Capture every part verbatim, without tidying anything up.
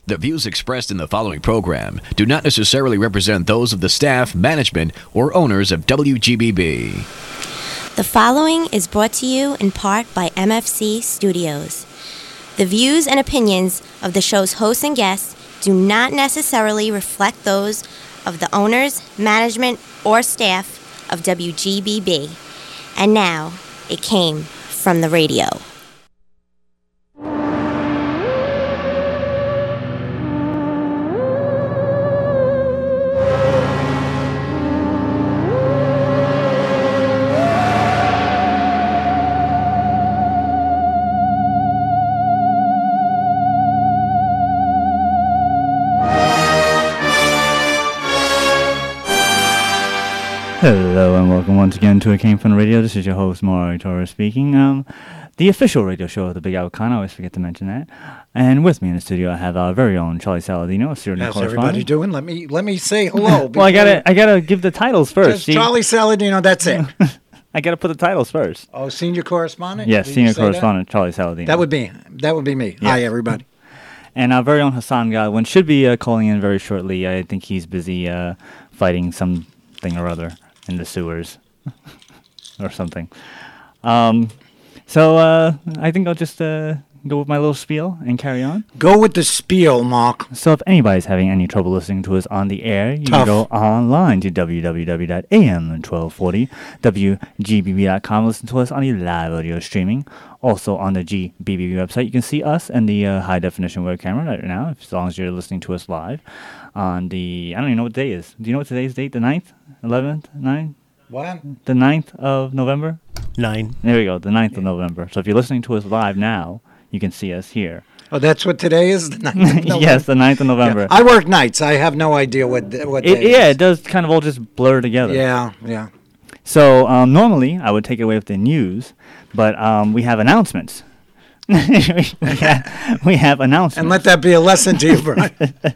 The views expressed in the following program do not necessarily represent those of the staff, management, or owners of W G B B. The following is brought to you in part by M F C Studios. The views and opinions of the show's hosts and guests do not necessarily reflect those of the owners, management, or staff of W G B B. And now, it came from the radio. Hello and welcome once again to It Came From the Radio. This is your host, Maury Torres speaking. Um, the official radio show of the Big Apple Con. I always forget to mention that. And with me in the studio, I have our very own Charlie Saladino, a senior How's correspondent. everybody doing? Let me let me say hello. Well, I gotta I gotta give the titles first. Just Charlie Saladino. That's it. I gotta put the titles first. Oh, senior correspondent. Yes, Did senior you say correspondent Charlie Saladino. That? that would be that would be me. Yeah. Hi, everybody. And our very own Hassan Godwin should be uh, calling in very shortly. I think he's busy uh, fighting something or other in the sewers or something. Um, so uh, I think I'll just uh, go with my little spiel and carry on. Go with the spiel, Mark. So if anybody's having any trouble listening to us on the air, you Tough. can go online to w w w dot a m twelve forty w g b b dot com. Listen to us on the live audio streaming. Also on the G B B B website, you can see us and the uh, high-definition web camera right now, as long as you're listening to us live on the, I don't even know what day is. Do you know what today's date? The ninth? eleventh? ninth? What? The ninth of November? Nine. There we go, the ninth of November. So if you're listening to us live now, you can see us here. Oh, that's what today is. The ninth of November? Yes, the ninth of November. Yeah. I work nights. I have no idea what what It, day yeah, is. it does kind of all just blur together. Yeah, yeah. So um, normally I would take it away with the news, but um, we have announcements. we, have, we have announcements. And let that be a lesson to you, Brian.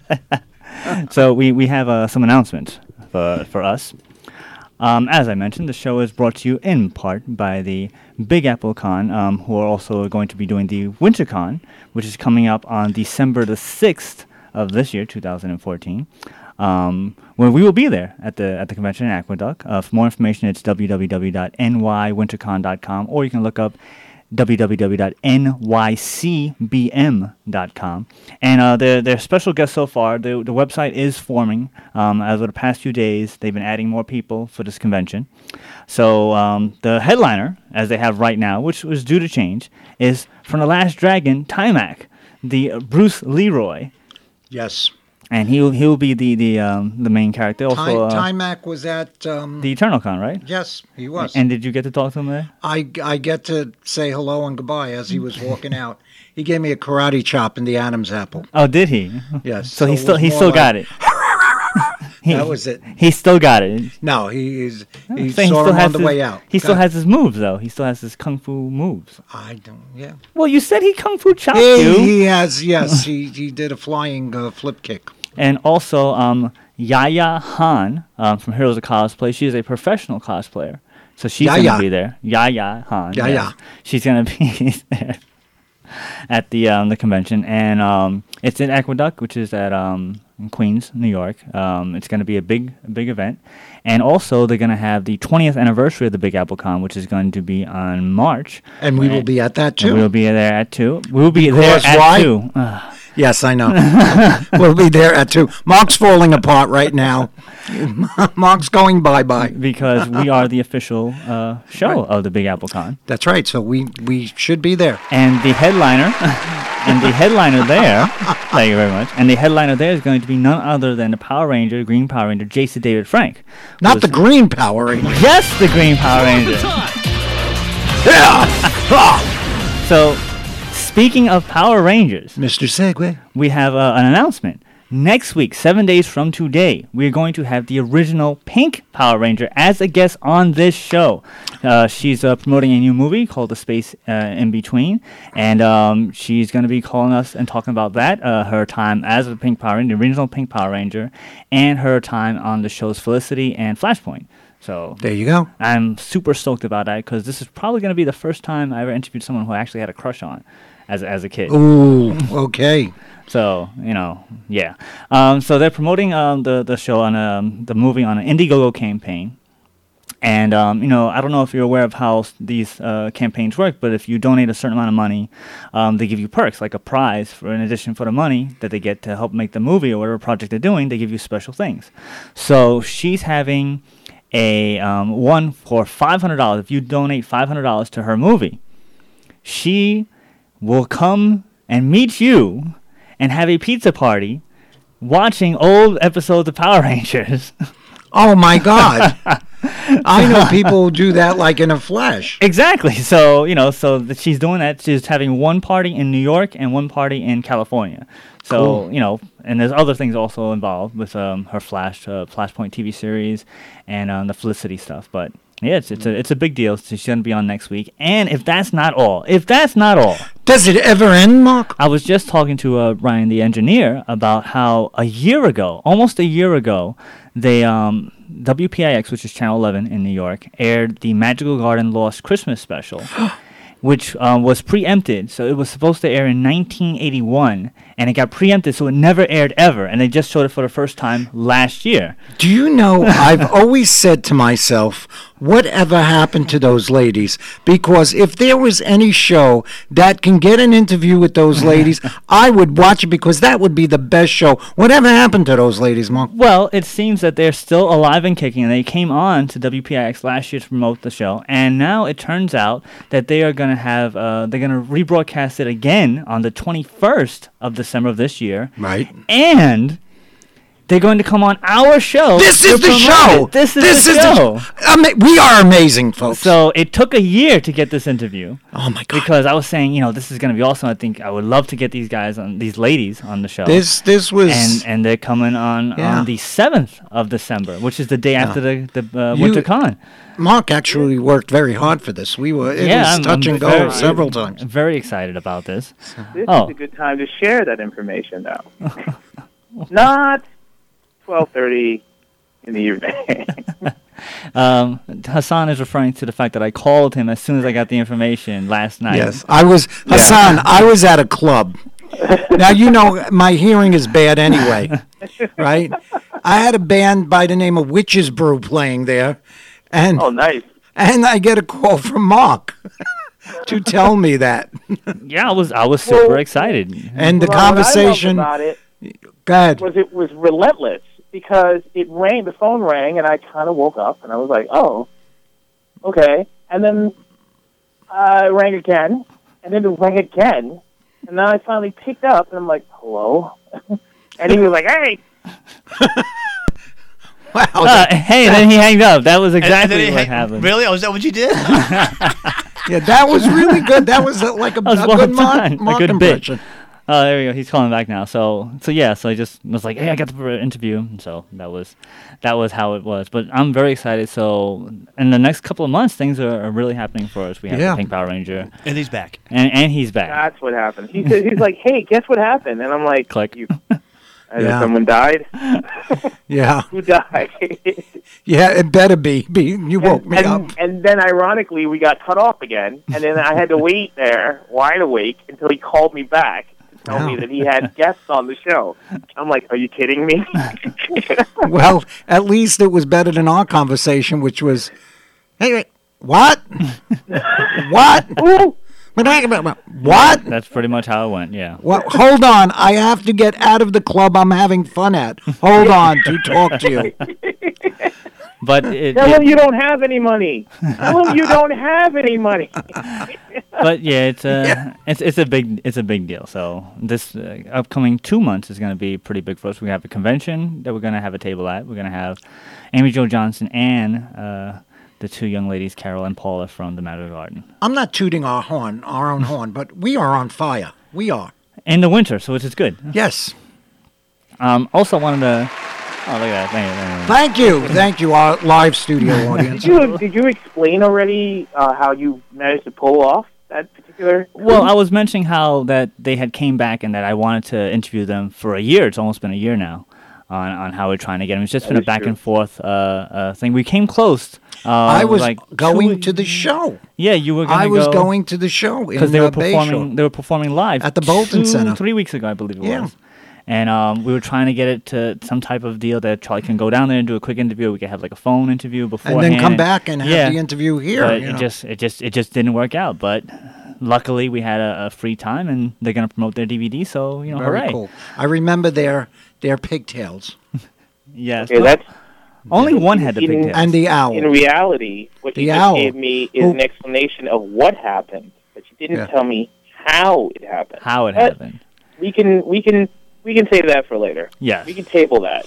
So we, we have uh, some announcements for, for us. Um, as I mentioned, the show is brought to you in part by the Big Apple Con, um, who are also going to be doing the WinterCon, which is coming up on December the sixth of this year, two thousand fourteen. Um, where we will be there at the at the convention in Aqueduct. Uh, for more information, it's w w w dot n y wintercon dot com, or you can look up w w w dot n y c b m dot com. And uh, their their special guest so far, the the website is forming. Um, as of the past few days, they've been adding more people for this convention. So um, the headliner, as they have right now, which was due to change, is from The Last Dragon, Timac, the uh, Bruce Leroy. Yes. And he'll he'll be the the um, the main character. Also, uh, Timac was at um, the Eternal Con, right? Yes, he was. And did you get to talk to him there? I, I get to say hello and goodbye as he was walking out. He gave me a karate chop in the Adam's apple. Oh, did he? Yes. So, he it still was he more still like- got it. He- That was it. He still got it. No, he is. He So saw him on the his, way out. He still God. has his moves though. He still has his kung fu moves. I don't. Yeah. Well, you said he kung fu chopped He, you. he has. Yes, he he did a flying uh, flip kick. And also, um, Yaya Han um, from Heroes of Cosplay. She is a professional cosplayer, so she's going Yaya. to be there. Yaya Han. Yaya. yes. She's going to be there at the um, the convention, and um, it's in Aqueduct, which is at um, in Queens, New York. Um, it's going to be a big big event, and also they're going to have the twentieth anniversary of the Big Apple Con, which is going to be on March. And we will be at that And too. we'll be there at two. We'll be Because there at why? two. Ugh. Yes, I know. We'll be there at two. Mark's falling apart right now. Mark's going bye bye. Because we are the official uh, show Right. of the Big Apple Con. That's right. So we we should be there. And the headliner, and the headliner there, thank you very much, and the headliner there is going to be none other than the Power Ranger, Green Power Ranger, Jason David Frank. Not who's- the Green Power Ranger. Yes, the Green Power Ranger. Yeah. So, speaking of Power Rangers, Mister Segway. we have uh, an announcement. Next week, seven days from today, we're going to have the original Pink Power Ranger as a guest on this show. Uh, she's uh, promoting a new movie called The Space uh, In Between, and um, she's going to be calling us and talking about that, uh, her time as a Pink Power Ranger, the original Pink Power Ranger, and her time on the shows Felicity and Flashpoint. So There you go. I'm super stoked about that because this is probably going to be the first time I ever interviewed someone who I actually had a crush on as as a kid. Ooh, okay. So, you know, yeah. Um, so they're promoting um, the, the show on um, the movie on an Indiegogo campaign. And, um, you know, I don't know if you're aware of how s- these uh, campaigns work, but if you donate a certain amount of money, um, they give you perks, like a prize for, in addition for the money that they get to help make the movie or whatever project they're doing, they give you special things. So she's having a um, one for five hundred dollars. If you donate five hundred dollars to her movie, she will come and meet you and have a pizza party watching old episodes of Power Rangers. Oh my God! I know people who do that like in a flash. Exactly. So, you know, so that she's doing that. She's having one party in New York and one party in California. So, Cool. you know, and there's other things also involved with um, her Flash, uh, Flashpoint T V series and um, the Felicity stuff. But yeah, it's it's a it's a big deal. So she's gonna be on next week. And if that's not all, if that's not all, Does it ever end, Mark? I was just talking to uh, Ryan, the engineer, about how a year ago, almost a year ago, they um, W P I X, which is Channel eleven in New York, aired the Magical Garden Lost Christmas special, which um, was preempted. So it was supposed to air in nineteen eighty-one, and it got preempted, so it never aired ever. And they just showed it for the first time last year. Do you know, I've always said to myself, whatever happened to those ladies? Because if there was any show that can get an interview with those ladies, I would watch it because that would be the best show. Whatever happened to those ladies, Mark? Well, it seems that they're still alive and kicking, and they came on to W P I X last year to promote the show, and now it turns out that they are going to have, uh, they're going to rebroadcast it again on the twenty-first of December of this year. Right. And they're going to come on our show. This to is the promote show! it. This is This the is the show. sh- Ama- we are amazing, folks. So it took a year to get this interview. Oh my God. Because I was saying, you know, this is going to be awesome. I think I would love to get these guys on, these ladies on the show. This this was and and they're coming on Yeah. on the seventh of December, which is the day after the the uh, You- Winter Con. Mark actually worked very hard for this. We were it yeah, was I'm, touch I'm and go very, several times. Very excited about this. This Oh. is a good time to share that information, though. Not twelve thirty in the evening. Um, Hassan is referring to the fact that I called him as soon as I got the information last night. Yes, I was Hassan. I was at a club. Now you know my hearing is bad anyway, right? I had a band by the name of Witches Brew playing there, and Oh, nice. and I get a call from Mark to tell me that. Yeah, I was I was super Well- excited. And the Well, what I loved conversation. about it Go ahead. was it was relentless because it rang. The phone rang, and I kind of woke up, and I was like, "Oh, okay." And then uh, it rang again, and then it rang again, and then I finally picked up, and I'm like, "Hello," and he was like, "Hey." Wow. Uh, hey, and then he hanged up. That was And- and exactly then he what ha- happened. Really? Oh, is that what you did? Yeah, that was really good. That was uh, like a, That was a well good Mark, done. A Mark good bit. impression. Oh, there we go. He's calling back now. So, so yeah. So I just was like, "Hey, I got the uh, interview." And so that was, that was how it was. But I'm very excited. So in the next couple of months, things are, are really happening for us. We have Yeah. the Pink Power Ranger, and he's back. and and he's back. That's what happened. He said, he's like, "Hey, guess what happened?" And I'm like, Click. You, and Yeah. someone died. Yeah, Who died? yeah, it better be. be you woke and, me and, up. and then, ironically, we got cut off again, and then I had to wait there, wide awake, until he called me back to tell me Wow. that he had guests on the show. I'm like, "Are you kidding me?" Well, at least it was better than our conversation, which was, hey, wait, what? What? Ooh, What? That's pretty much how it went. Yeah. Well, hold on. I have to get out of the club I'm having fun at. Hold on to talk to you. But it, tell it- him you don't have any money. Tell him you don't have any money. but yeah, it's a it's it's a big it's a big deal. So this uh, upcoming two months is going to be pretty big for us. We have a convention that we're going to have a table at. We're going to have Amy Jo Johnson and uh, the two young ladies, Carol and Paula from the Magic Garden, I'm not tooting our horn, our own horn, but we are on fire. We are. in the winter, so which is good. Yes. Um, also wanted to. Oh, look at that! Thank you, thank you. Thank you. Thank you, our live studio audience. Did you did you explain already uh, how you managed to pull off that particular? Well, I was mentioning how that they had came back and that I wanted to interview them for a year. It's almost been a year now on, on how we're trying to get them. It's just That been a is back true. and forth uh, uh, thing. We came close I was like going two- to the show. Yeah, you were. Gonna I was go, going to the show because in they were uh, performing. Bayshore. They were performing live At the Bolton two, Center. three weeks ago, I believe it Yeah. was. And um, we were trying to get it to some type of deal that Charlie can go down there and do a quick interview. We could have like a phone interview And beforehand, then come back and have yeah, the interview here. But you it know. just, it just, it just didn't work out. But luckily, we had a, a free time, and they're gonna promote their D V D. So you know, Very hooray! cool. I remember their their pigtails Yes, Okay, that's only one had the In- pigtails. and the owl. in reality, what The you owl. just gave me is Who- an explanation of what happened, but you didn't Yeah. tell me how it happened. How it But happened? We can we can we can save that for later. Yes, We can table that.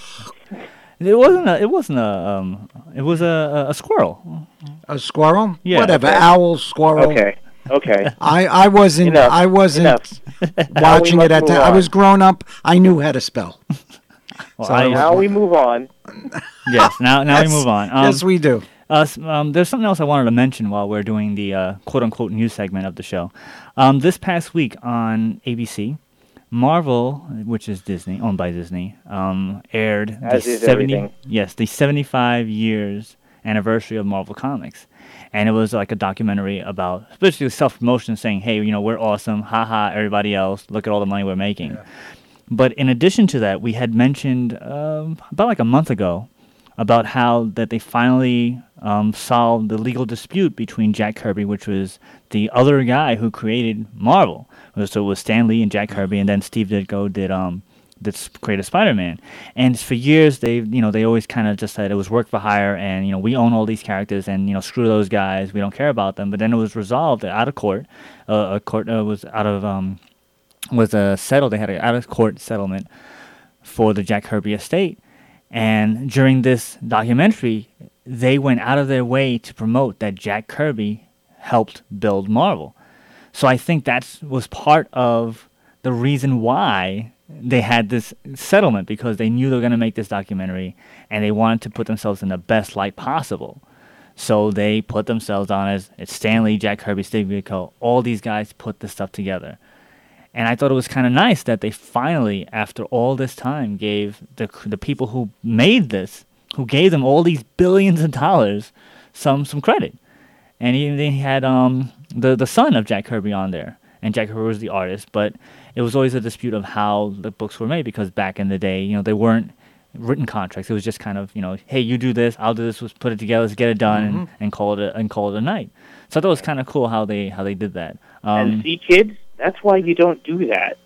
it wasn't a. It wasn't a. Um, it was a, a, a squirrel. A squirrel? Yeah. Whatever. Okay. Owl, squirrel. Okay. Okay. I, I wasn't Enough. I wasn't Enough. watching Now we it at must the move I on. was grown up. I knew how to spell. Well, So I- Now we move on. yes. Now, now we Yes. move on. Um, yes, we do. Uh, s- um, there's something else I wanted to mention while we're doing the uh, quote-unquote news segment of the show. Um, this past week on A B C, Marvel, which is Disney, owned by Disney, um, aired As the is seventy everything. yes the seventy-five years anniversary of Marvel Comics, and it was like a documentary about especially self-promotion, saying, "Hey, you know, we're awesome, haha, everybody else, look at all the money we're making." But in addition to that, we had mentioned um, about like a month ago about how that they finally um, solved the legal dispute between Jack Kirby, which was the other guy who created Marvel. So it was Stan Lee and Jack Kirby, and then Steve Ditko did um did s- create Spider-Man. And for years, they you know they always kind of just said it was work for hire, and you know we own all these characters, and you know screw those guys, we don't care about them. But then it was resolved out of court. Uh, a court uh, was out of um was uh, settled. They had an out of court settlement for the Jack Kirby estate. And during this documentary, they went out of their way to promote that Jack Kirby helped build Marvel. So I think that was part of the reason why they had this settlement, because they knew they were going to make this documentary and they wanted to put themselves in the best light possible. So they put themselves on as it's Stan Lee, Jack Kirby, Steve Ditko, all these guys put this stuff together. And I thought it was kind of nice that they finally, after all this time, gave the the people who made this, who gave them all these billions of dollars, some some credit. And even they had um the the son of Jack Kirby on there, and Jack Kirby was the artist. But it was always a dispute of how the books were made, because back in the day, you know, they weren't written contracts. It was just kind of, you know, hey, you do this, I'll do this, let's put it together, let's get it done, and, and call it a, and call it a night. So I thought it was kind of cool how they how they did that. Um, And see, kids, that's why you don't do that.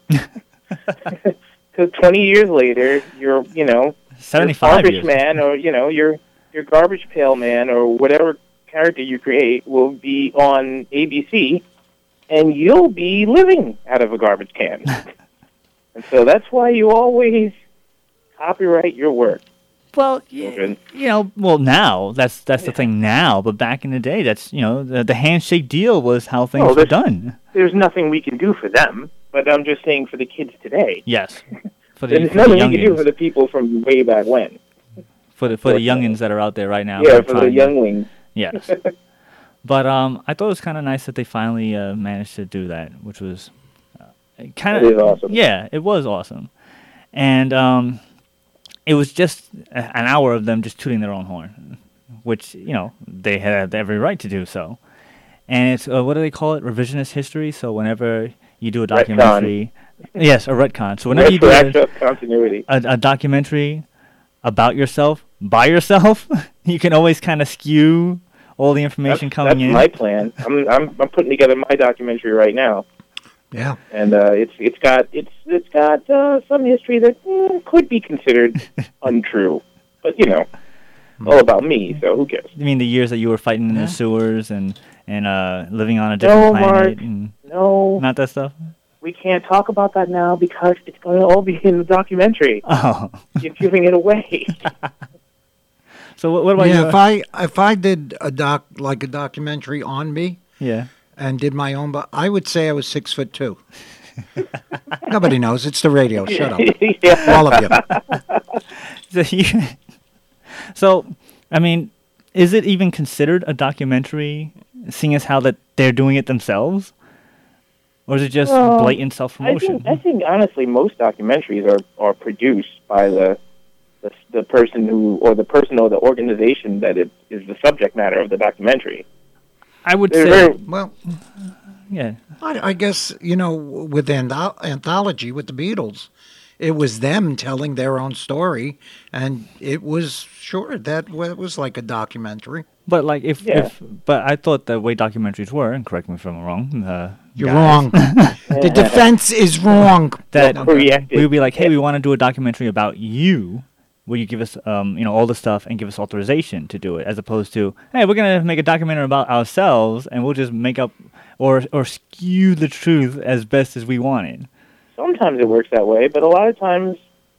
Because twenty years later, you're, you know, seventy-five your garbage years. man, or you know, your your garbage pail man, or whatever character you create will be on A B C, and you'll be living out of a garbage can. And so that's why you always copyright your work. Well, y- Children. you know, well now that's that's the thing now, but back in the day, that's you know the, the handshake deal was how things Oh, were there's- done. There's nothing we can do for them, but I'm just saying for the kids today. Yes, for the, There's for the nothing we can do for youngins, the people from way back when. for the for the youngins that are out there right now. Yeah, who are for the trying- younglings. Yes, but um, I thought it was kind of nice that they finally uh, managed to do that, which was uh, kind of It is awesome. Yeah, it was awesome, and um, it was just a- an hour of them just tooting their own horn, which you know they had every right to do so. And it's uh, what do they call it? Revisionist history. So whenever you do a documentary, yes, a retcon. So whenever you do a, Retroactive continuity. a, a documentary about yourself by yourself, you can always kind of skew all the information That's, coming that's in. my plan. I'm, I'm I'm putting together my documentary right now, Yeah. and uh, it's it's got it's it's got uh, some history that eh, could be considered untrue, but you know, all about me. So who cares? I mean, the years that you were fighting in Yeah. the sewers and and uh, living on a different No, planet, Mark. and No, not that stuff. we can't talk about that now because it's going to all be in the documentary. Oh, You're giving it away. so what, what about Yeah, you? if I if I did a doc like a documentary on me yeah. and did my own, but I would say I was six foot two. Nobody knows. It's the radio. Shut up, Yeah. all of you. So, you, so, I mean, is it even considered a documentary, seeing as how that they're doing it themselves, or is it just Well, blatant self I promotion? think, I think honestly, most documentaries are, are produced by the the, the person who, or the person or the organization that it is the subject matter of the documentary. I would They're say, very, Well, yeah. I, I guess, you know, with anth- anthology, with the Beatles, it was them telling their own story, and it was, sure, that wa- was like a documentary. But like if, Yeah. if but I thought the way documentaries were, and correct me if I'm wrong. Uh, You're guys, wrong. The defense is wrong. That Well, corrected. we would be like, hey, we want to do a documentary about you. Will you give us, um, you know, all the stuff and give us authorization to do it, as opposed to, hey, we're gonna make a documentary about ourselves and we'll just make up or or skew the truth as best as we wanted. Sometimes it works that way, but a lot of times,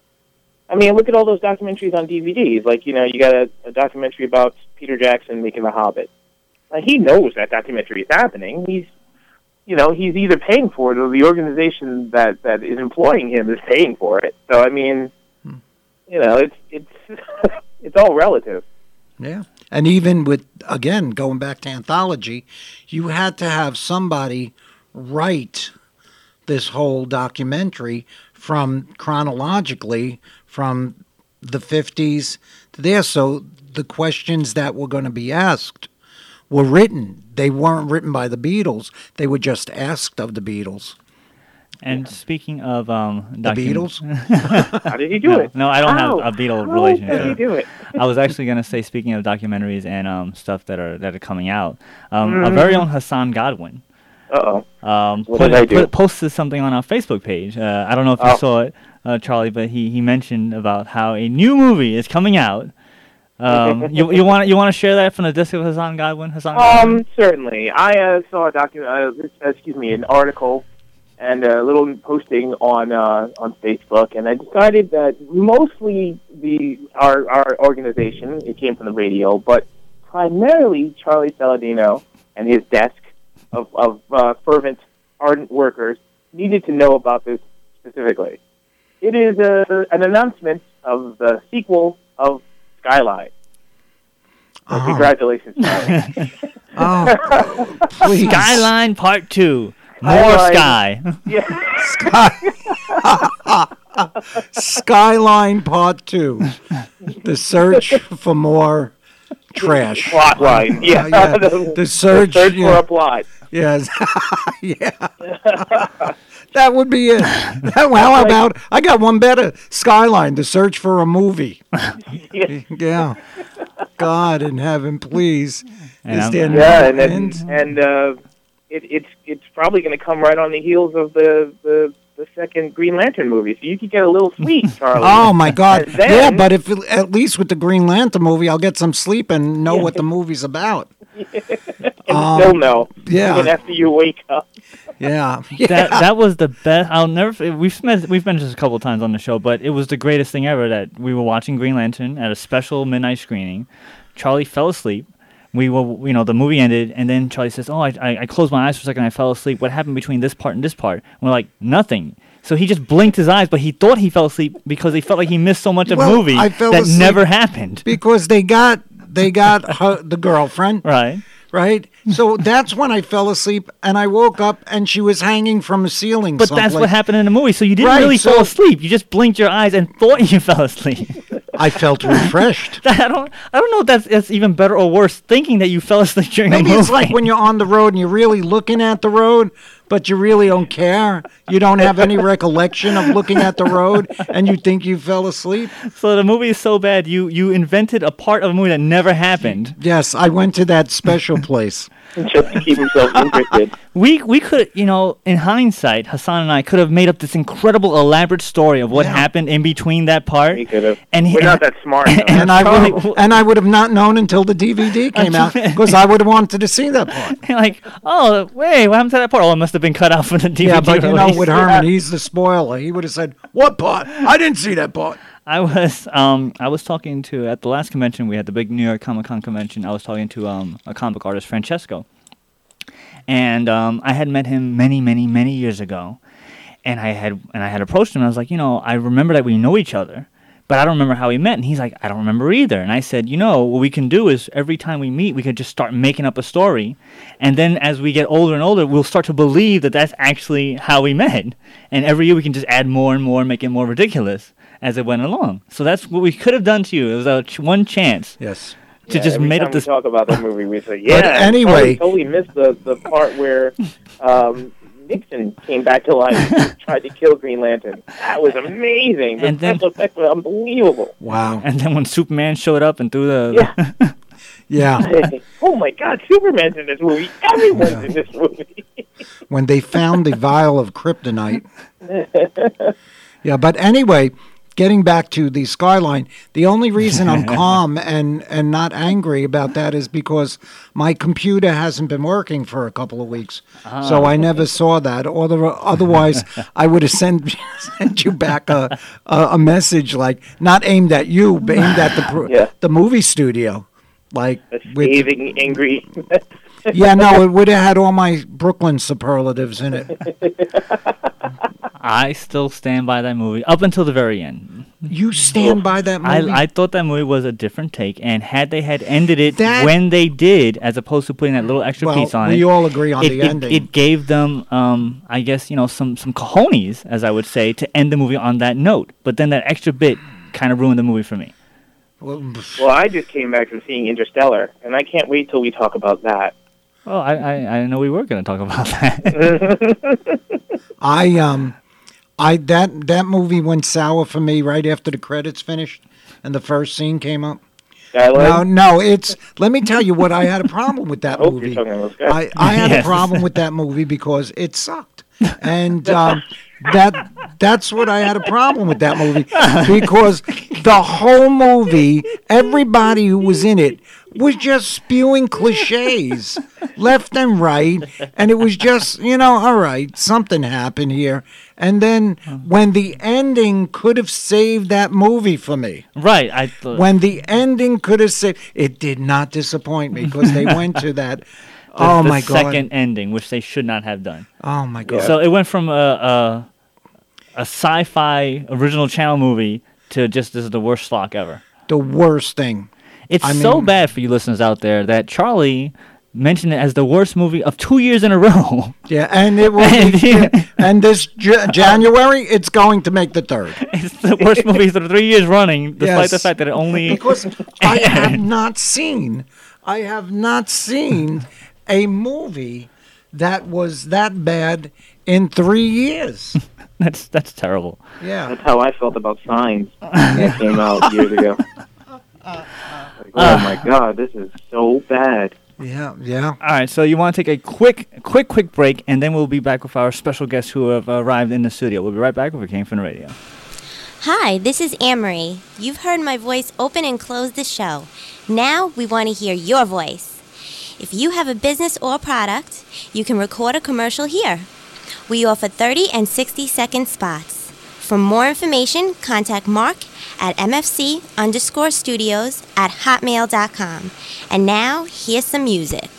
I mean, look at all those documentaries on D V Ds. Like, you know, you got a, a documentary about Peter Jackson making The Hobbit. Like, he knows that documentary is happening. He's, you know, he's either paying for it or the organization that, that is employing him is paying for it. So, I mean, you know, it's it's it's all relative. Yeah. And even with, again, going back to anthology, you had to have somebody write this whole documentary from chronologically from the fifties to there. So the questions that were going to be asked were written. They weren't written by the Beatles. They were just asked of the Beatles. And speaking of um, The docu- Beatles? How did he do no, it? no, I don't How? have a Beatle How relationship. did he do it? I was actually going to say, speaking of documentaries and um, stuff that are that are coming out, um, our very own Hassan Godwin Uh-oh. um, What put, did I do? put- posted something on our Facebook page. Uh, I don't know if you Oh. saw it, uh, Charlie, but he, he mentioned about how a new movie is coming out. Um, you you want you want to share that from the disc of Hassan Godwin? Hassan Godwin? Um, certainly. I uh, saw a document, uh, excuse me, an article and a little posting on uh, on Facebook, and I decided that mostly the our our organization, it came from the radio, but primarily Charlie Saladino and his desk of of uh, fervent, ardent workers needed to know about this specifically. It is a, an announcement of the sequel of Skyline. So Uh-huh. Congratulations, Charlie. Oh, please. Skyline Part Two. More Skyline. sky. yeah. Skyline Part Two. The search for more trash. Plot line. Yeah. Uh, yeah. the, The search, search yeah. for a plot. Yes. Yeah. That would be it. How how about, I got one better. Skyline, the search for a movie. Yeah. Yeah. God in heaven, please. And Is I'm- there Yeah, no and then, end? and uh, it, it's it's probably going to come right on the heels of the, the the second Green Lantern movie, so you could get a little sleep, Charlie. Oh my God! And then- Yeah, but if at least with the Green Lantern movie, I'll get some sleep and know what the movie's about. and um, still no. yeah. Even after you wake up. Yeah, yeah. that that was the best. I'll never. f- We've met, we've mentioned this a couple of times on the show, but it was the greatest thing ever. That we were watching Green Lantern at a special midnight screening. Charlie fell asleep. We were, you know, the movie ended, and then Charlie says, "Oh, I, I, I closed my eyes for a second. I fell asleep. What happened between this part and this part?" And we're like, "Nothing." So he just blinked his eyes, but he thought he fell asleep because he felt like he missed so much of Well, the movie I fell that asleep never happened. because they got they got her, the girlfriend, Right. right? So that's when I fell asleep, and I woke up, and she was hanging from a ceiling. But that's what someplace. happened in the movie. So you didn't Right, really so- fall asleep. You just blinked your eyes and thought you fell asleep. I felt refreshed. I don't. I don't know if that's, that's even better or worse. Thinking that you fell asleep during Maybe a movie. it's like when you're on the road and you're really looking at the road, but you really don't care. You don't have any recollection of looking at the road, and you think you fell asleep. So the movie is so bad. You you invented a part of a movie that never happened. Yes, I went to that special place. Just to keep himself interested. We we could, you know, in hindsight, Hassan and I could have made up this incredible, elaborate story of what Yeah. happened in between that part. We could have. And he- We're not that smart. though. And I Charlie- would and I would have not known until the D V D came out because I would have wanted to see that part. like, oh wait, what happened to that part? Oh, it must have been cut out from the D V D Yeah, but you know, release. with Herman, he's the spoiler. He would have said, "What part? I didn't see that part." I was um I was talking to at the last convention we had, the big New York Comic Con convention. I was talking to um a comic book artist, Francesco, and um I had met him many many many years ago, and I had and I had approached him. And I was like, you know, I remember that we know each other, but I don't remember how we met. And he's like, I don't remember either. And I said, you know, what we can do is every time we meet, we could just start making up a story, and then as we get older and older, we'll start to believe that that's actually how we met. And every year we can just add more and more, and make it more ridiculous. as it went along. So that's what we could have done to you. It was a ch- one chance Yes. to Yeah, just every made time up this. we talk about that movie, we say, yeah. anyway- totally, totally missed the, the part where um, Nixon came back to life and tried to kill Green Lantern. That was amazing. The And then- special effects were unbelievable. Wow. And then when Superman showed up and threw the, Yeah. Yeah. Oh my God, Superman's in this movie. Everyone's in this movie. When they found the vial of kryptonite. Yeah, but anyway, getting back to the Skyline, the only reason I'm calm and, and not angry about that is because my computer hasn't been working for a couple of weeks. So I never saw that. Other, otherwise, I would have sent, sent you back a, a, a message like, not aimed at you, but aimed at the, pro- Yeah. the movie studio. Like, A with, scathing, angry. yeah, no, it would have had all my Brooklyn superlatives in it. I still stand by that movie up until the very end. You stand by that movie? I, I thought that movie was a different take, and had they had ended it That- when they did, as opposed to putting that little extra well, piece on we it, all agree on it, the it, ending. it gave them, um, I guess, you know, some some cojones, as I would say, to end the movie on that note. But then that extra bit kind of ruined the movie for me. Well, Well, I just came back from seeing Interstellar, and I can't wait till we talk about that. Well, I I, I know we were going to talk about that. I um, I that that movie went sour for me right after the credits finished, and the first scene came up. No, Skyline? no, it's. Let me tell you what I had a problem with that I hope movie. you're talking about Skyline. I, I had Yes. a problem with that movie because it sucked, and um, that that's what I had a problem with that movie because the whole movie, everybody who was in it was just spewing cliches left and right, and it was just, you know, all right, something happened here, and then when the ending could have saved that movie for me. Right. I thought. When the ending could have said, it did not disappoint me because they went to that. the, oh the my god! second ending, which they should not have done. Oh my god! So it went from a, a a sci-fi original channel movie to just this is the worst schlock ever. The worst thing. It's I so mean- bad for you listeners out there that Charlie mentioned it as the worst movie of two years in a row. Yeah, and it will. Be, and this J- January, it's going to make the third It's the worst movie for three years running, despite Yes. the fact that it only. because I have not seen. I have not seen a movie that was that bad in three years. That's that's terrible. Yeah. That's how I felt about Signs when it came out years ago. Like, oh my God, this is so bad. Yeah. Yeah. All right, so you want to take a quick, quick, quick break, and then we'll be back with our special guests who have arrived in the studio. We'll be right back with King Fin Radio. Hi, this is Anne-Marie. You've heard my voice open and close the show. Now we want to hear your voice. If you have a business or product, you can record a commercial here. We offer thirty and sixty second spots. For more information, contact Mark at mfc underscore studios at hotmail dot com. And now, here's some music.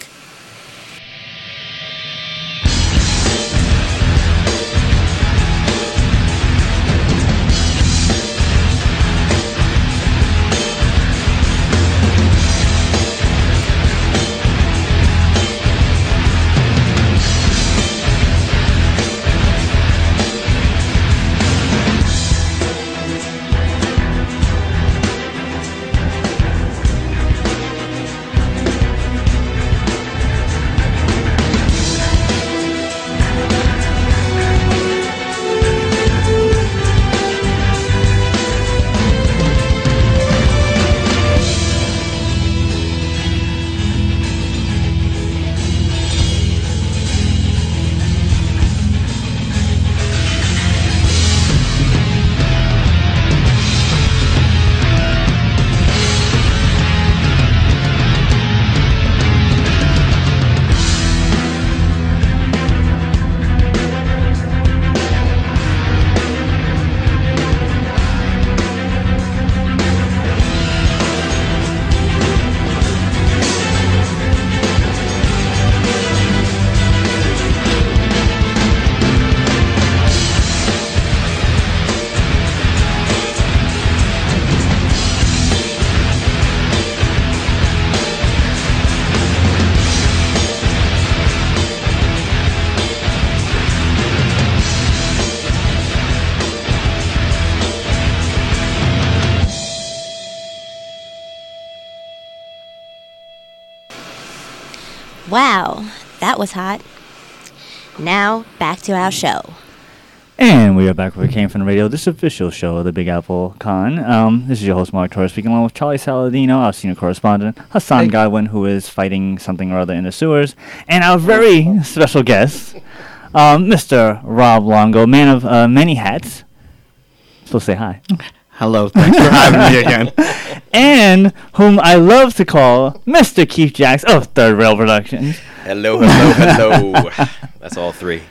Wow, that was hot. Now, back to our show. And we are back where we came from the radio, this official show of the Big Apple Con. Um, this is your host, Mark Torres, speaking along with Charlie Saladino, our senior correspondent, Hassan Hey. Godwin, who is fighting something or other in the sewers, and our very special guest, um, Mister Rob Longo, man of uh, many hats. So say hi. Hello, thanks for having me again. And whom I love to call Mister Keith Jacks of Third Rail Productions. Hello, hello, hello. That's all three.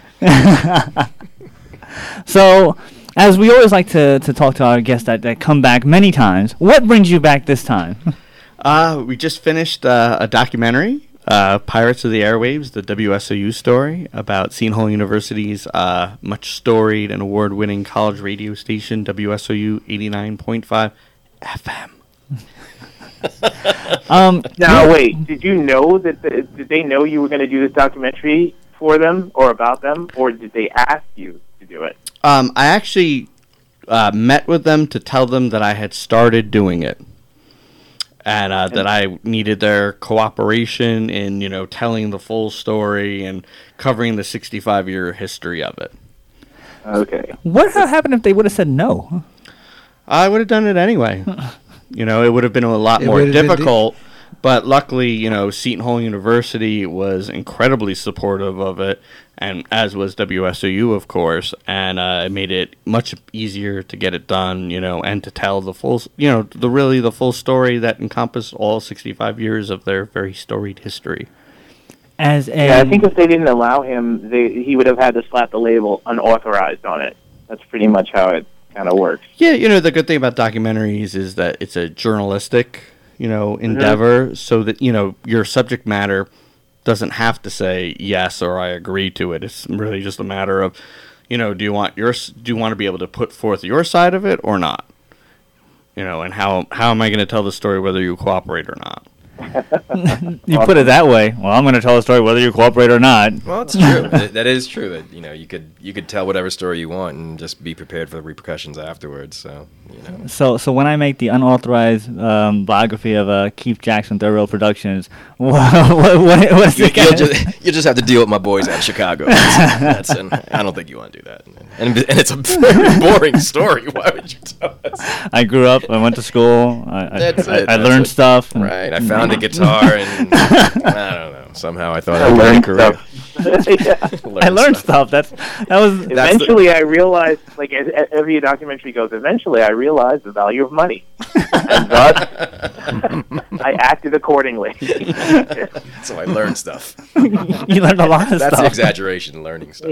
So, as we always like to, to talk to our guests that, that come back many times, what brings you back this time? Uh, we just finished uh, a documentary, uh, Pirates of the Airwaves, the W S O U story, about Seton Hall University's uh, much storied and award-winning college radio station, W S O U eighty-nine point five F M. Um, Now, wait, did you know that, the, did they know you were going to do this documentary for them or about them, or did they ask you to do it? Um, I actually uh, met with them to tell them that I had started doing it, and uh, that I needed their cooperation in, you know, telling the full story and covering the sixty-five year history of it. Okay. what would have happened if they would have said no? I would have done it anyway. You know, it would have been a lot It more would've been di- difficult, but luckily, you know, Seton Hall University was incredibly supportive of it, and as was W S O U, of course, and uh, it made it much easier to get it done, you know, and to tell the full, s- you know, the really the full story that encompassed all sixty-five years of their very storied history. As a, Yeah, I think if they didn't allow him, they, he would have had to slap the label unauthorized on it. That's pretty much how it kind of works. Yeah, you know, the good thing about documentaries is that it's a journalistic, you know, endeavor, so that, you know, your subject matter doesn't have to say yes or I agree to it. It's really just a matter of, you know, do you want your s- do you want to be able to put forth your side of it or not? You know, and how how am I going to tell the story whether you cooperate or not? you put it that way. Well, I'm going to tell a story whether you cooperate or not. Well, it's true. that, that is true. That you know, you could you could tell whatever story you want and just be prepared for the repercussions afterwards. So you know. So, so when I make the unauthorized um, biography of uh, Keith Jackson, Third Rail Productions, what, what, what, what's You, it you'll gonna- just you just have to deal with my boys out of Chicago. That's, that's and I don't think you want to do that. And, and it's a very boring story. Why would you tell us? I grew up. I went to school. I, I, That's I, it, I that's learned it. stuff. and- Right. I found a guitar and I don't know. Somehow I thought I I would have a learned career. stuff. Yeah. I learned stuff. That's that was. That's the- Eventually, I realized, like as, as every documentary goes, eventually I realized the value of money. And thus, I acted accordingly. So I learned stuff. you learned a lot of That's stuff. the exaggeration, learning stuff.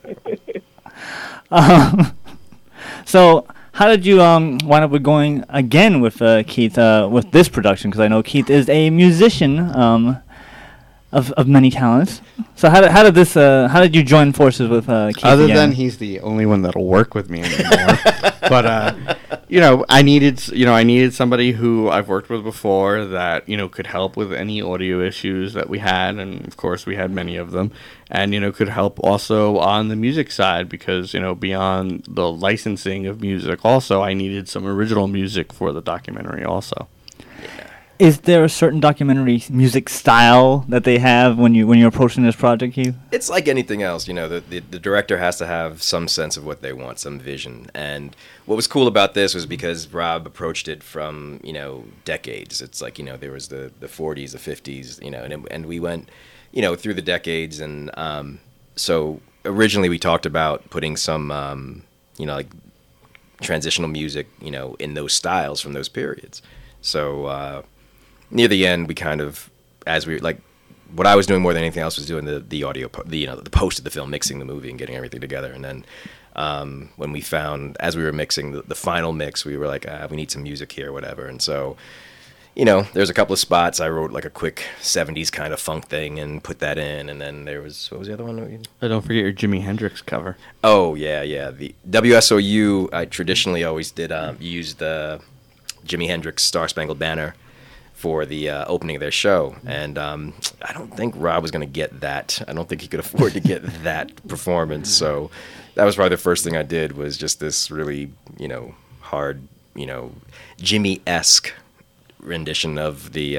Um, so, how did you um wind up with going again with uh, Keith uh, with this production? Because I know Keith is a musician um of of many talents. So how did how did this uh how did you join forces with uh, Keith? Other again? than he's the only one that'll work with me anymore. But uh, you know, I needed s- you know I needed somebody who I've worked with before that you know could help with any audio issues that we had, and of course we had many of them, and you know could help also on the music side because you know beyond the licensing of music, also I needed some original music for the documentary also. Is there a certain documentary music style that they have when you when you're approaching this project, Keith? It's like anything else, you know, the, the the director has to have some sense of what they want, some vision. And what was cool about this was because Rob approached it from, you know, decades. It's like, you know, there was the, the forties, the fifties, you know, and it- and we went, you know, through the decades. And um, so originally we talked about putting some, um, you know, like transitional music, you know, in those styles from those periods. So uh, near the end, we kind of, as we like, what I was doing more than anything else was doing the the audio, po- the you know, the post of the film, mixing the movie and getting everything together. And then um, when we found, as we were mixing the, the final mix, we were like, ah, we need some music here, whatever. And so, you know, there's a couple of spots I wrote like a quick seventies kind of funk thing and put that in. And then there was, what was the other one? that we- But don't forget your Jimi Hendrix cover. Oh yeah, yeah. The W S O U, I traditionally always did um, use the Jimi Hendrix Star Spangled Banner for the uh, opening of their show, and um, I don't think Rob was going to get that. I don't think he could afford to get that performance. So that was probably the first thing I did was just this really, you know, hard, you know, Jimmy-esque rendition of the uh,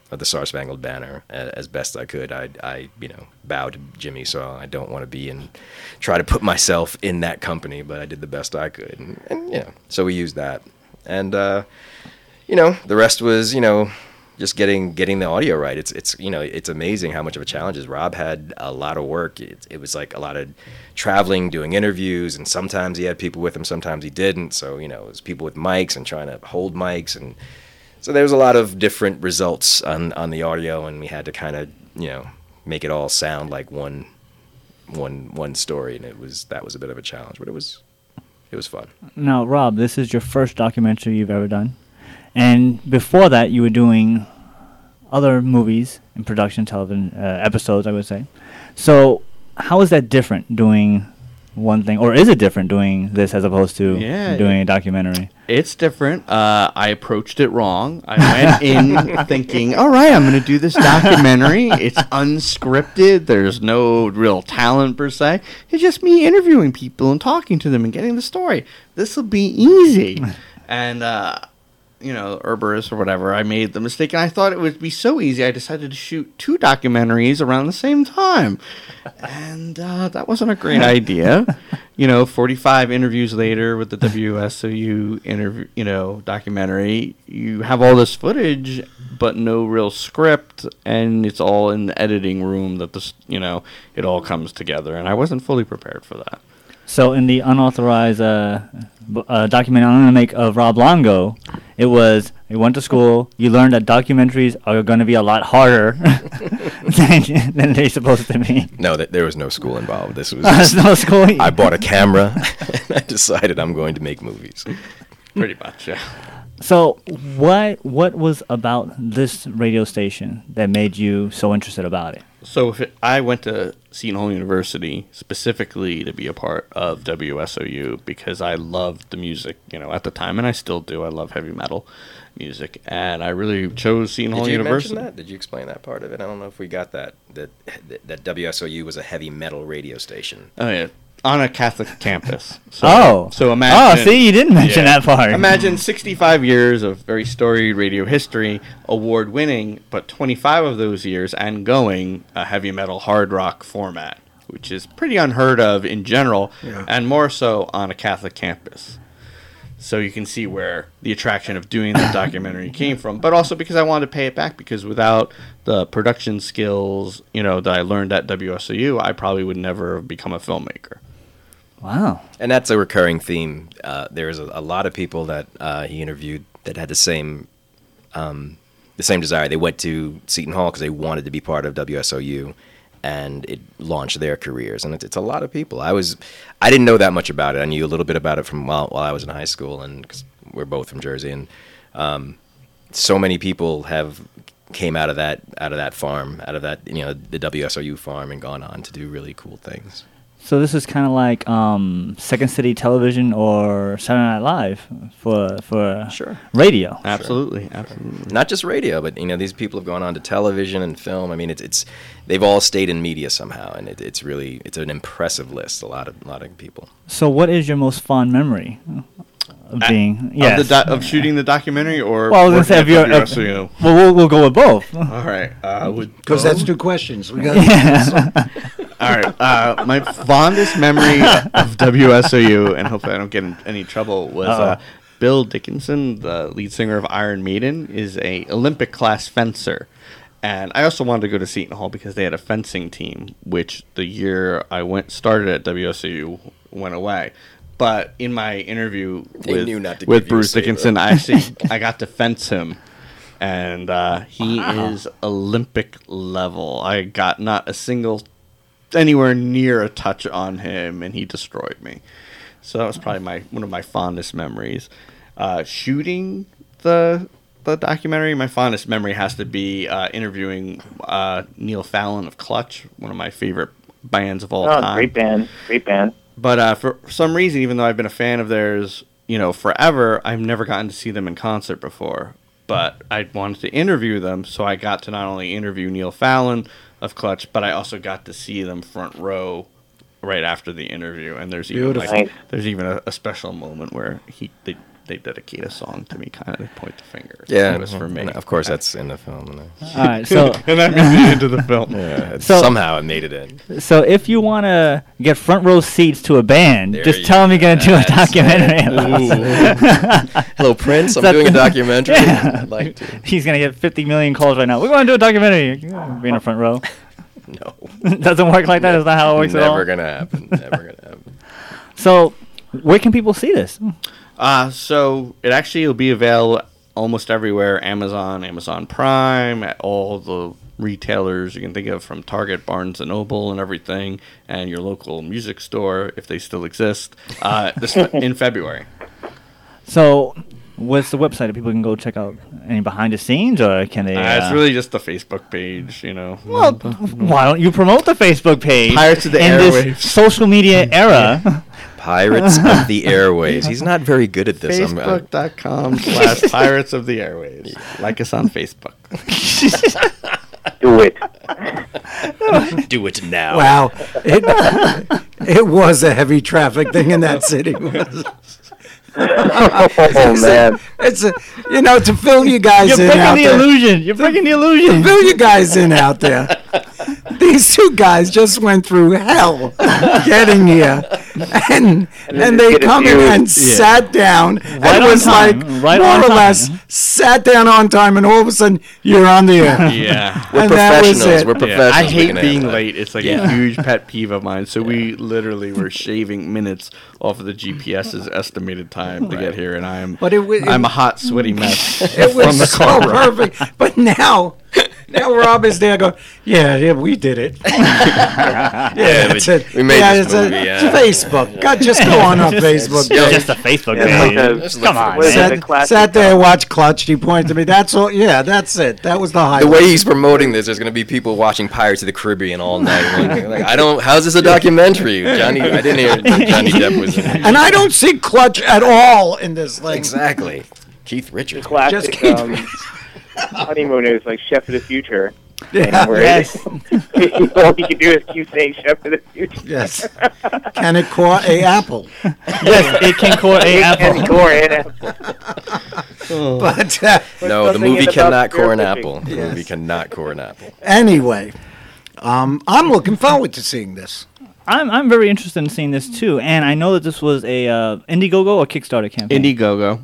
of the Star Spangled Banner as, as best I could. I, I, you know, bowed to Jimmy, so I don't want to be in, try to put myself in that company, but I did the best I could, and, and you know, so we used that, and uh, you know, the rest was, you know, just getting getting the audio right. It's it's you know, it's amazing how much of a challenge it is. Rob had a lot of work. It, it was like a lot of traveling, doing interviews, and sometimes he had people with him, sometimes he didn't. So you know, it was people with mics and trying to hold mics, and so there was a lot of different results on on the audio, and we had to kind of, you know, make it all sound like one one one story, and it was that was a bit of a challenge, but it was it was fun. Now, Rob, this is your first documentary you've ever done. And before that, you were doing other movies and production television uh, episodes, I would say. So how is that different doing one thing? Or is it different doing this as opposed to Yeah, doing it- a documentary? It's different. Uh, I approached it wrong. I went in thinking, all right, I'm going to do this documentary. It's unscripted. There's no real talent per se. It's just me interviewing people and talking to them and getting the story. This will be easy. And, uh, you know, Urberus or whatever, I made the mistake, and I thought it would be so easy, I decided to shoot two documentaries around the same time. And uh, that wasn't a great idea. You know, forty-five interviews later with the W S O U interview, you know, documentary, you have all this footage, but no real script, and it's all in the editing room that this, you know, it all comes together, and I wasn't fully prepared for that. So in the unauthorized uh, b- uh, documentary I'm going to make of Rob Longo, it was, you went to school, you learned that documentaries are going to be a lot harder than, than they're supposed to be. No, th- there was no school involved. This was There's just, no school. I bought a camera and I decided I'm going to make movies. Pretty much, yeah. So what what was about this radio station that made you so interested about it? So if it, I went to Seton Hall University specifically to be a part of W S O U because I loved the music, you know, at the time, and I still do. I love heavy metal music, and I really chose Seton Hall Did you University. mention that? Did you explain that part of it? I don't know if we got that. That that W S O U was a heavy metal radio station. Oh yeah, on a Catholic campus. So, Oh. so imagine. Oh, see, you didn't mention yeah. that part. Imagine sixty-five years of very storied radio history, award winning, but twenty-five of those years and going a heavy metal hard rock format, which is pretty unheard of in general, Yeah. and more so on a Catholic campus. So you can see where the attraction of doing that documentary came from, but also because I wanted to pay it back, because without the production skills, you know, that I learned at W S O U, I probably would never have become a filmmaker. Wow. And that's a recurring theme. Uh, there's a, a lot of people that uh, he interviewed that had the same um, the same desire. They went to Seton Hall because they wanted to be part of W S O U, and it launched their careers. And it's, it's a lot of people. I was I didn't know that much about it. I knew a little bit about it from while, while I was in high school, and 'cause we're both from Jersey, and um, so many people have came out of that out of that farm, out of that, you know, the W S O U farm, and gone on to do really cool things. So this is kind of like um, Second City Television or Saturday Night Live for for Sure. radio. Absolutely, absolutely. Not just radio, but you know, these people have gone on to television and film. I mean, it's it's they've all stayed in media somehow, and it, it's really it's an impressive list. A lot of a lot of people. So what is your most fond memory of Uh, being yes. Of, the do- of shooting the documentary, or Well, I was gonna say if working you're at if, W S O U? well, we'll we'll go with both. All right, uh, would Because go- that's two questions. We got All right. Uh, my fondest memory of W S O U, and hopefully I don't get in any trouble, was uh, Uh-oh. Bill Dickinson, the lead singer of Iron Maiden, is a Olympic class fencer. And I also wanted to go to Seton Hall because they had a fencing team, which the year I went started at W S O U went away. But in my interview They with, knew not to with give you a Bruce say, Dickinson, though. I actually I got to fence him. And uh, he Wow. is Olympic level. I got not a single anywhere near a touch on him, and he destroyed me. So that was probably my one of my fondest memories. Uh, shooting the the documentary, my fondest memory has to be uh, interviewing uh, Neil Fallon of Clutch, one of my favorite bands of all Oh, time. great band, great band. But uh, for some reason, even though I've been a fan of theirs, you know, forever, I've never gotten to see them in concert before. But I wanted to interview them, so I got to not only interview Neil Fallon of Clutch, but I also got to see them front row right after the interview. And there's even Beautiful. like, Nice. there's even a, a special moment where he they they dedicate a song to me, kind of they point the finger. Yeah, It was for me. and of course that's in the film. And All right, so and that made it into the film. yeah, it's- So- somehow it made it in. so if you want to get front row seats to a band, There just you tell them you're going to do a That's documentary. about it. Hello, Prince. I'm That's- doing a documentary. Yeah. I'd like to. He's going to get fifty million calls right now. We're going to do a documentary. Be in the front row. No. Doesn't work like that. Is that how it works at all? Never gonna happen. Never gonna happen. So, where can people see this? Uh, so it actually will be available almost everywhere. Amazon, Amazon Prime, at all the retailers you can think of, from Target, Barnes and Noble, and everything, and your local music store if they still exist. Uh, this in February. So, what's the website that people can go check out? Any behind the scenes, or can they? Uh, it's uh, really just the Facebook page, you know. Well, why don't you promote the Facebook page? Pirates of the in Airwaves. this social media era. Pirates of the Airways. He's not very good at this. I'm, uh, Facebook.com slash Pirates of the Airways. Like us on Facebook. Do it. do it now. Wow, it it was a heavy traffic thing in that city. Was. Oh man. It's a, you know, to fill you guys You're in breaking out the there. illusion. You're breaking the illusion. Fill you guys in out there. These two guys just went through hell getting here, and then and just they get a come in few- and sat down, and Right it on was time. like Right more on or time. less sat down on time, and all of a sudden you're on the air. Yeah. We're and that was professionals. it. We're Yeah, professionals. I We hate can being handle that. late. It's like Yeah. a huge pet peeve of mine. So we literally were shaving minutes off of the GPS's estimated time to get here, and I'm But it wa- it- I'm a hot, sweaty mess It from was the so car ride. perfect. But now, now Rob is there going, yeah, yeah, we did it. yeah, that's we- it. we made yeah, this it's a- movie, it's yeah. Facebook. God, just go on our Facebook It's page. just a Facebook Yeah, page. like a- Just look Come for on, the- What is man. it? Sat, classic sat there, watched Clutch. He pointed to me. That's all. Yeah, that's it. That was the highlight. The way he's promoting this, there's going to be people watching Pirates of the Caribbean all night. Like, like, I don't. How's this a documentary? Johnny, I didn't hear that Johnny Depp was in it. And I don't see Clutch at all in this thing. Exactly. Keith Richards. classic Just keep- um, honeymoon is like Chef of the Future. Yeah. Where Yes. it- all you can do is keep saying Chef of the Future. Yes. Can it core a apple? Yes, it can core a And apple. core and apple. But uh, No, the something movie in about cannot core an spearfishing. apple. The Yes. movie cannot core an apple. anyway, um, I'm looking forward to seeing this. I'm I'm very interested in seeing this too, and I know that this was a uh, Indiegogo or Kickstarter campaign. Indiegogo.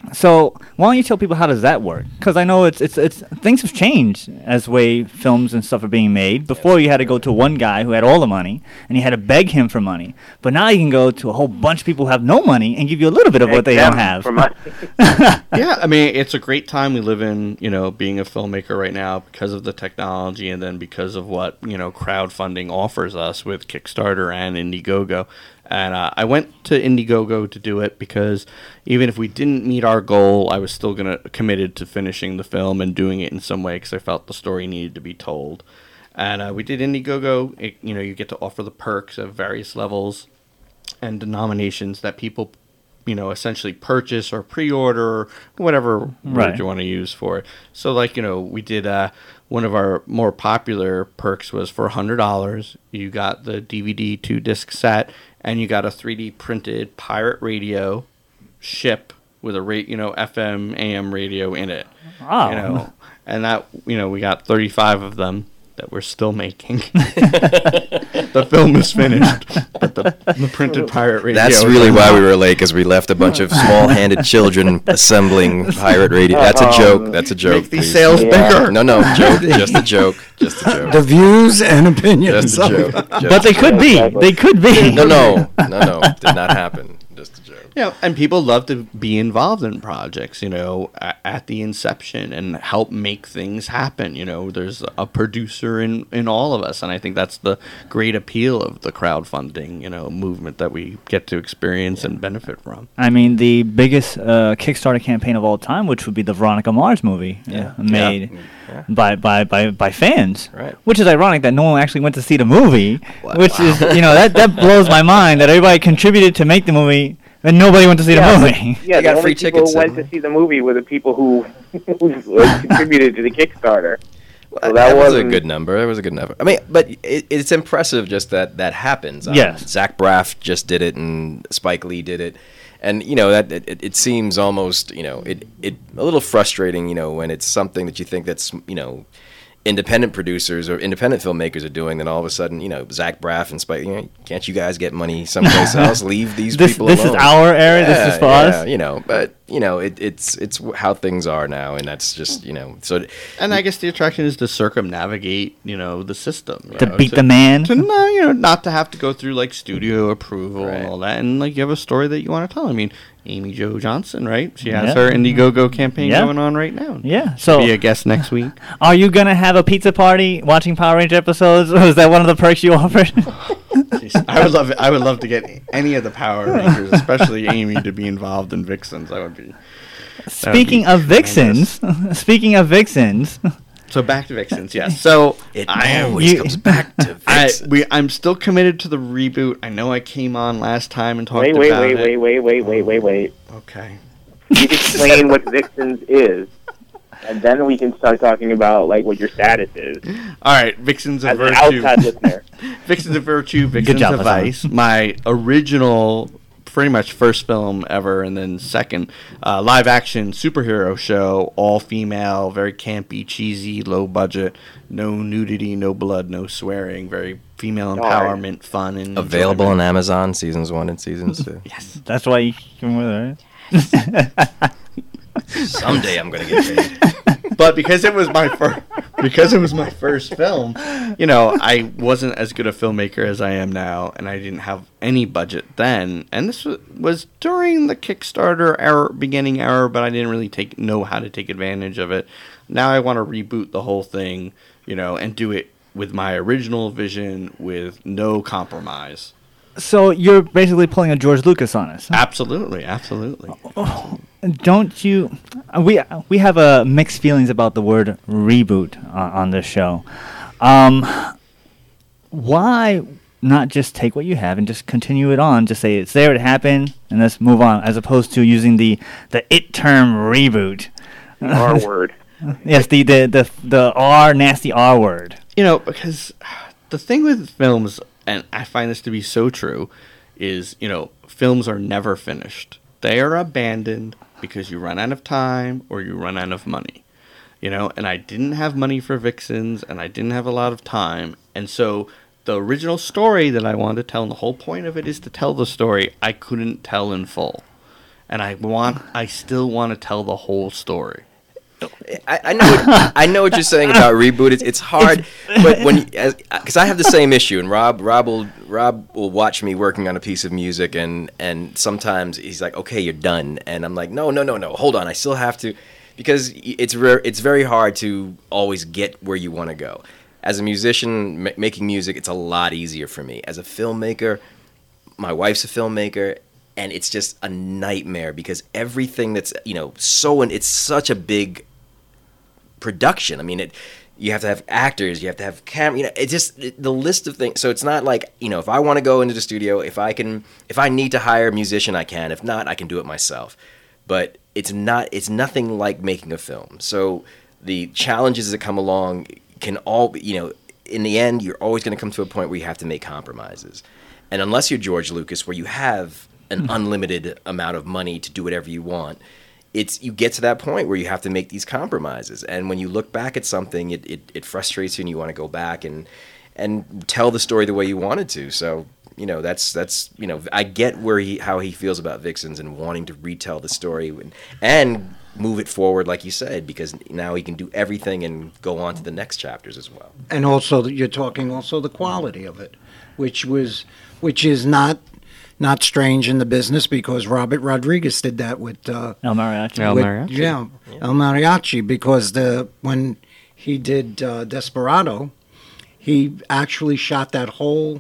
So why don't you tell people how does that work? Because I know it's it's it's things have changed as the way films and stuff are being made. Before you had to go to one guy who had all the money and you had to beg him for money, but now you can go to a whole bunch of people who have no money and give you a little bit of what they don't Them have. for money. Yeah, I mean, it's a great time we live in, you know, being a filmmaker right now because of the technology and then because of what, you know, crowdfunding offers us with Kickstarter and Indiegogo. And uh, I went to Indiegogo to do it because even if we didn't meet our goal, I was still gonna committed to finishing the film and doing it in some way because I felt the story needed to be told. And uh, we did Indiegogo. It, you know, you get to offer the perks of various levels and denominations that people, you know, essentially purchase or pre-order or whatever Right. word you want to use for it. So, like, you know, we did uh, one of our more popular perks was for one hundred dollars. You got the D V D two-disc set, and you got a three D printed pirate radio ship with a rate, you know, F M, A M radio in it. Oh. You know, and that, you know, we got thirty-five of them that we're still making. The film is finished, but the, the printed pirate radio. That's is really not. why we were late, because we left a bunch of small-handed children assembling pirate radio. That's a joke. That's a joke. Make these please. sales Yeah. bigger. No, no, joke. Just a joke. Just a joke. The views and opinions. Just a of- joke. But Just they a could joke. be. Exactly. They could be. No, no, no, no. Did not happen. Just a joke. Yeah, and people love to be involved in projects, you know, at, at the inception and help make things happen. You know, there's a producer in, in all of us, and I think that's the great appeal of the crowdfunding, you know, movement that we get to experience and benefit from. I mean, the biggest uh, Kickstarter campaign of all time, which would be the Veronica Mars movie, Yeah. uh, made Yeah. by, by, by, by fans. Right. Which is ironic that no one actually went to see the movie, Wow. which is, you know, that, that blows my mind that everybody contributed to make the movie and nobody went to see Yeah. the movie. Yeah, You got the free only people tickets who went then. to see the movie were the people who, who contributed to the Kickstarter. So that, that was a wasn't- good number. That was a good number. I mean, but it, it's impressive just that that happens. Um, Yes. Zach Braff just did it, and Spike Lee did it, And you know that it, it seems almost you know it it a little frustrating you know when it's something that you think that's you know independent producers or independent filmmakers are doing, then all of a sudden you know Zach Braff and Spike, you know, can't you guys get money someplace else? Leave these this, people this alone. This is our area. Yeah, this is for yeah, us. You know, but you know it, it's it's how things are now, and that's just you know so. And I guess the attraction is to circumnavigate you know the system you To know, beat to, the man. to no, you know not to have to go through like studio approval Right. and all that, and like you have a story that you want to tell. I mean, Amy Jo Johnson, right? She has Yeah. her Indiegogo campaign Yeah. going on right now. Yeah. So Be a guest next week. are you gonna have a pizza party watching Power Ranger episodes? Or is that one of the perks you offered? Jeez, I would love it. I would love to get any of the Power Rangers, especially Amy, to be involved in Vixens. I would be. Speaking be of Vixens, speaking of Vixens, So back to Vixens, yes. So It I am. always you- comes back to I Vixen. we I'm still committed to the reboot. I know I came on last time and talked Wait, wait, about wait, it. wait, wait, wait, wait, wait, wait. Okay. You explain what Vixens is, and then we can start talking about like what your status is All right, Vixens of as an Virtue. outside listener. Vixens of Virtue, Vixens job, of Hassan. Vice. My original, pretty much first film ever, and then second uh, live action superhero show, all female, very campy, cheesy, low budget, no nudity, no blood, no swearing, very female All right. empowerment, fun, and Available on enjoyment. Amazon seasons one and seasons two. Yes. that's why you came with it, right? Someday I'm gonna get paid. But because it was my first, because it was my first film, you know, I wasn't as good a filmmaker as I am now, and I didn't have any budget then. And this was, was during the Kickstarter era, beginning era, but I didn't really take know how to take advantage of it. Now I want to reboot the whole thing, you know, and do it with my original vision, with no compromise. So you're basically pulling a George Lucas on us. Absolutely, absolutely. Don't you? uh, We we have uh, mixed feelings about the word reboot uh, on this show. Um, why not just take what you have and just continue it on? Just say it's there, it happened, and let's move on, as opposed to using the the it term reboot. R word. Yes, the the the the R nasty R word. You know, because the thing with films, and I find this to be so true, is, you know, films are never finished. They are abandoned because you run out of time or you run out of money. You know, and I didn't have money for Vixens, and I didn't have a lot of time. And so the original story that I wanted to tell, and the whole point of it is to tell the story, I couldn't tell in full. And I want, I still want to tell the whole story. I, I know what, I know what you're saying about reboot. It's, it's hard, but when because I have the same issue, and Rob Rob will Rob will watch me working on a piece of music, and and sometimes he's like, okay, you're done, and I'm like, no, no, no, no, hold on, I still have to, because it's rare, it's very hard to always get where you want to go. As a musician m- making music, it's a lot easier for me. As a filmmaker, my wife's a filmmaker. And it's just a nightmare because everything that's, you know, so, and it's such a big production. I mean, it, you have to have actors, you have to have camera, you know, it just, it, the list of things. So it's not like, you know, if I want to go into the studio, if I can, if I need to hire a musician, I can. If not, I can do it myself. But it's not, it's nothing like making a film. So the challenges that come along can all, you know, in the end, you're always going to come to a point where you have to make compromises. And unless you're George Lucas, where you have an unlimited amount of money to do whatever you want, it's you get to that point where you have to make these compromises. And when you look back at something, it, it, it frustrates you, and you want to go back and and tell the story the way you wanted to. So, you know, that's that's you know, I get where he how he feels about Vixens and wanting to retell the story and, and move it forward, like you said, because now he can do everything and go on to the next chapters as well. And also, that you're talking also the quality of it, which was, which is not not strange in the business, because Robert Rodriguez did that with uh, El Mariachi. El with- Mariachi. Yeah, El Mariachi, because the when he did uh, Desperado, he actually shot that whole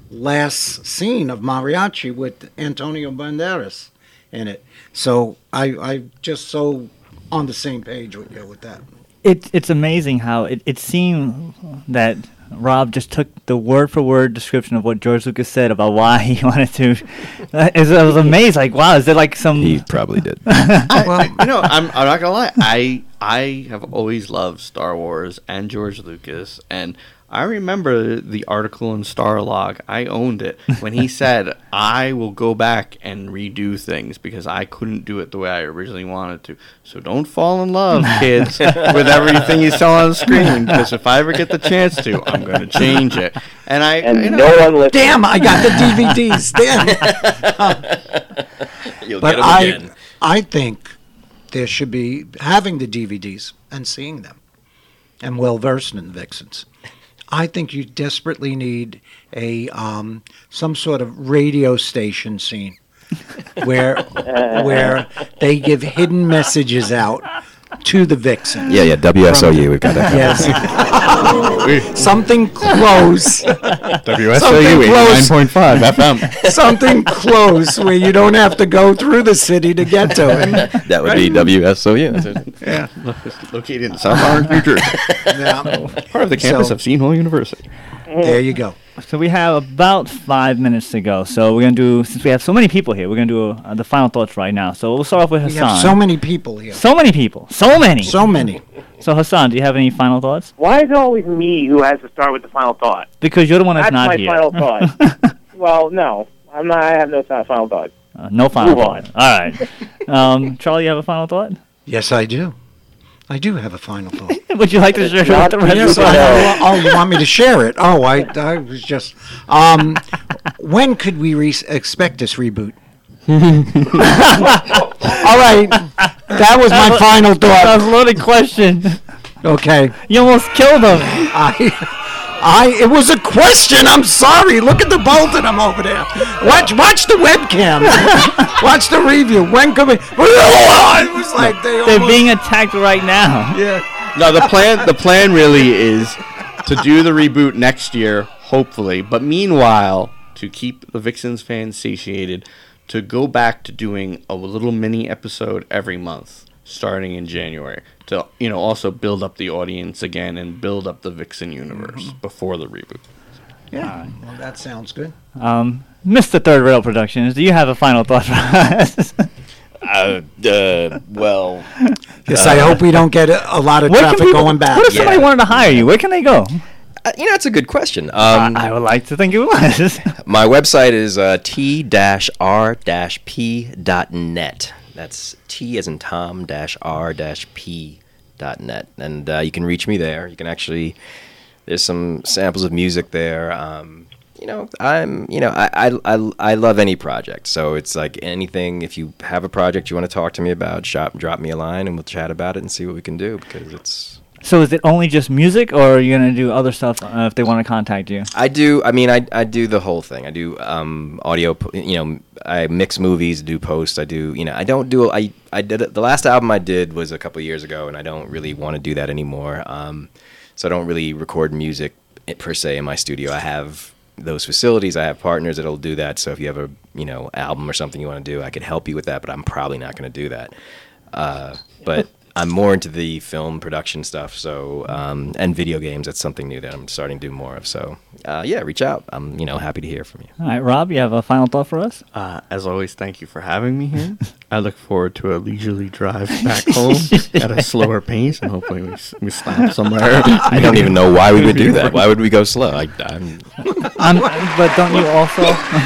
last scene of Mariachi with Antonio Banderas in it. So I I just so on the same page with you with that. It, it's amazing how it, it seemed that Rob just took the word-for-word description of what George Lucas said about why he wanted to. Uh, I was I was amazed, like, wow, is there like some... He probably did. I, I, you know, I'm, I'm not gonna lie. I I have always loved Star Wars and George Lucas, and I remember the article in Starlog. I owned it when he said, I will go back and redo things because I couldn't do it the way I originally wanted to. So don't fall in love, kids, with everything you saw on the screen, because if I ever get the chance to, I'm going to change it. And I, And you know, no one listened. Damn, I got the D V Ds. Damn. You'll But get 'em I, again. I think there should be having the D V Ds and seeing them and well versed in Vixens. I think you desperately need a um, some sort of radio station scene where where they give hidden messages out to the Vixen. Yeah, yeah, W S O U, we've got that. Yes. Something close. W S O U Something eighty-nine close. point five F M. Something close where you don't have to go through the city to get to it. That would be W S O U. Yeah, located in South Orange, New Jersey. Yeah. Part of the campus So- of Seton Hall University. There you go. So we have about five minutes to go. So we're gonna do, since we have so many people here, we're gonna do uh, the final thoughts right now. So we'll start off with We Hassan. have so many people here. So many people. So many. So many. So Hassan, do you have any final thoughts? Why is it always me who has to start with the final thought? Because you're the one that's, That's not my here. final thought. Well, no, I'm not. I have no final thought. Uh, no final Move thought. All right. Um, Charlie, you have a final thought? Yes, I do. I do have a final thought. Would you like to share it with Not the rest Yes, of I, us? oh, you want me to share it? Oh, I, I was just. Um, when could we re- expect this reboot? All right, that was my final That was thought. a loaded question. Okay, You almost killed him. I, I. It was a question. I'm sorry. Look at the both of them over there. Watch, watch the webcam. Watch the review. When could we? It was like they. They're almost- being attacked right now. Yeah. No, the plan the plan really is to do the reboot next year, hopefully. But meanwhile, to keep the Vixens fans satiated, to go back to doing a little mini episode every month, starting in January, to you know also build up the audience again and build up the Vixen universe before the reboot. Yeah. Well, that sounds good. Um, Mister Third Rail Productions, do you have a final thought for us? Uh, uh, well, Yes, I hope we don't get a, a lot of Where can traffic people- going back. What if somebody Yeah. wanted to hire you? Where can they go? uh, you know, it's a good question. Um, I would like to think it was. my website is uh, t r p dot net. That's T as in Tom dash R dash P dot net. And uh, you can reach me there. You can actually, there's some samples of music there. Um, you know, I'm, you know, I, I, I, I love any project. So it's like anything, if you have a project you want to talk to me about, shop, drop me a line and we'll chat about it and see what we can do because it's, So is it only just music, or are you going to do other stuff uh, if they want to contact you? I do. I mean, I, I do the whole thing. I do um, audio. po- You know, I mix movies, do post. I do. You know, I don't do. I I did it- the last album I did was a couple years ago, and I don't really want to do that anymore. Um, so I don't really record music i- per se in my studio. I have those facilities. I have partners that'll do that. So if you have a you know album or something you want to do, I could help you with that. But I'm probably not going to do that. Uh, but I'm more into the film production stuff, so um, and video games. That's something new that I'm starting to do more of. So, uh, yeah, reach out. I'm, you know, happy to hear from you. All right, Rob, you have a final thought for us? Uh, as always, thank you for having me here. I look forward to a leisurely drive back home at a slower pace, and hopefully we, s- we stop somewhere. I don't even know why we would do that. Why would we go slow? I, I'm, Um, but don't you also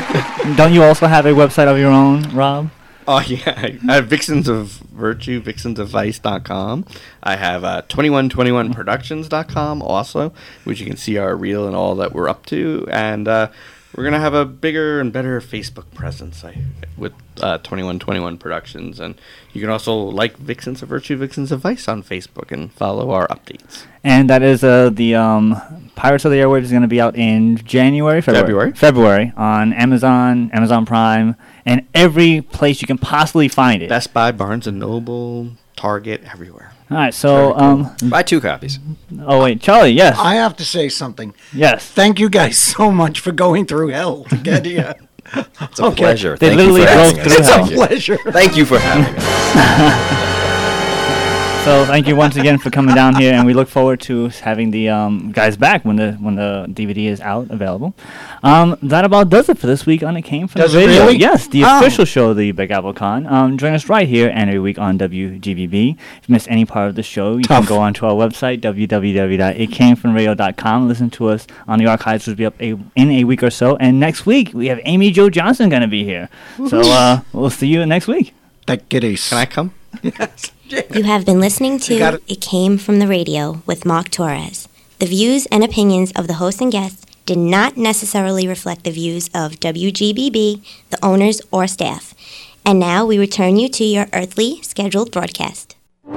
don't you also have a website of your own, Rob? Oh, yeah. I have Vixens of Virtue, vixens of vice dot com. I have uh, twenty-one twenty-one productions dot com also, which you can see our reel and all that we're up to. And uh, we're going to have a bigger and better Facebook presence I, with uh, twenty-one twenty-one Productions. And you can also like Vixens of Virtue, Vixens of Vice on Facebook and follow our updates. And that is uh, the um, Pirates of the Airwaves is going to be out in January, February, February. February on Amazon, Amazon Prime, and every place you can possibly find it. Best Buy, Barnes and Noble, Target, everywhere. All right, so um, buy two copies. oh wait, Charlie, yes, I have to say something. yes. Thank you guys so much for going through hell to get here. It's a Okay. pleasure. They Thank literally you for drove having through us. It's a hell. Thank you. pleasure. Thank you for having us. So thank you once again for coming down here, and we look forward to having the um, guys back when the when the D V D is out available. Um, that about does it for this week on It Came From Does the it Radio. really? Yes, the Oh. official show of the Big Apple Con. Um, join us right here and every week on W G B B. If you missed any part of the show, you Tough. can go onto our website w w w dot it came from radio dot com. Listen to us on the archives, which will be up a, in a week or so. And next week we have Amy Jo Johnson going to be here. So uh, we'll see you next week. Take it easy. Can I come? Yes. You have been listening You got to it. It Came From the Radio with Mark Torres. The views and opinions of the host and guests did not necessarily reflect the views of W G B B, the owners, or staff. And now we return you to your earthly scheduled broadcast.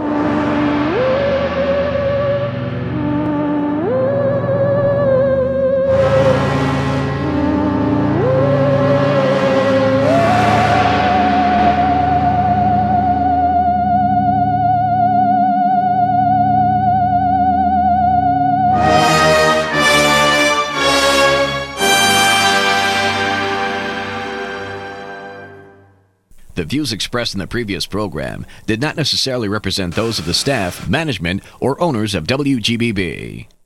The views expressed in the previous program did not necessarily represent those of the staff, management, or owners of W G B B.